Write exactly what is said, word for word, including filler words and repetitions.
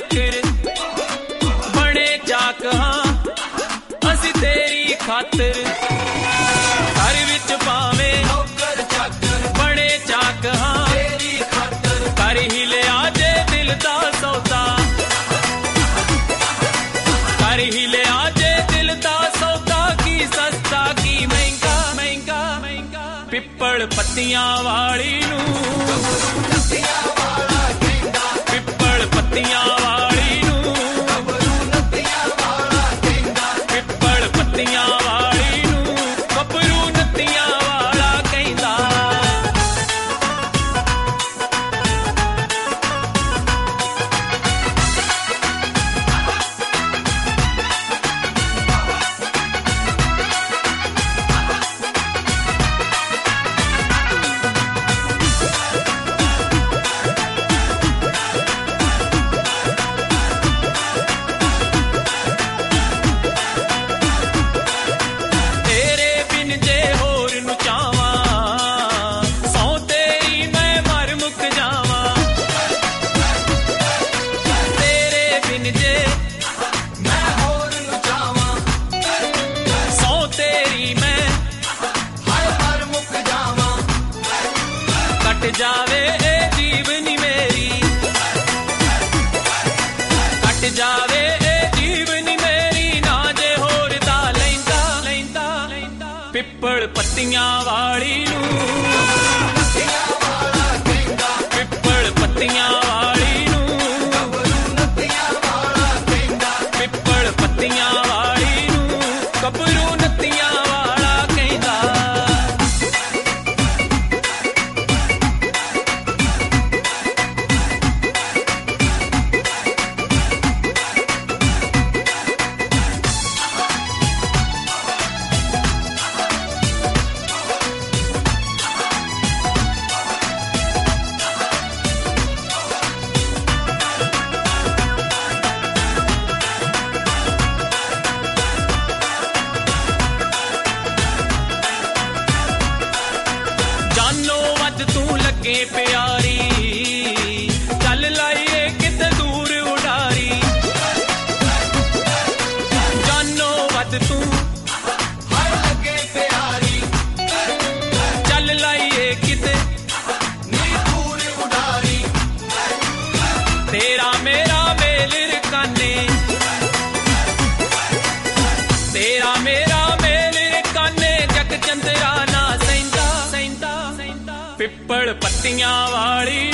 चाकर बड़े चाक हाँ असी तेरी खातर घर विच पावे नौकर चाकर बड़े चाक हाँ तेरी खातर कर ही लिया जे दिल दा सौदा कर ही लिया जे दिल दा सौदा की सस्ता की महंगा महंगा महंगा पिप्पल पत्तियां वाली नू पिप्पल पत्तियां वाली नू पिप्पल पत्तियां वाली नू गभरू नत्तियां वाला कहंदा जावे ए जीवनी मेरी कट जावे ए जीवनी मेरी ना जे होर दा लैंदा लैंदा लैंदा पिप्पल पत्तियां वाली नू पिप्पल पत्तियां वाली नू पिप्पल पत्तियां वाली नू गभरू नत्तियां वाला कहंदा प्यारी चल लाइए किते दूर उडारी जानो वद तू हाय लगे प्यारी चल लाइए किते नी दूर उडारी तेरा मेरा मेल रकाने तेरा मेरा मेल रकाने जग चंद्रा ना सैंदा सैंदा सैंदा पिप्पल पत्तियां वाली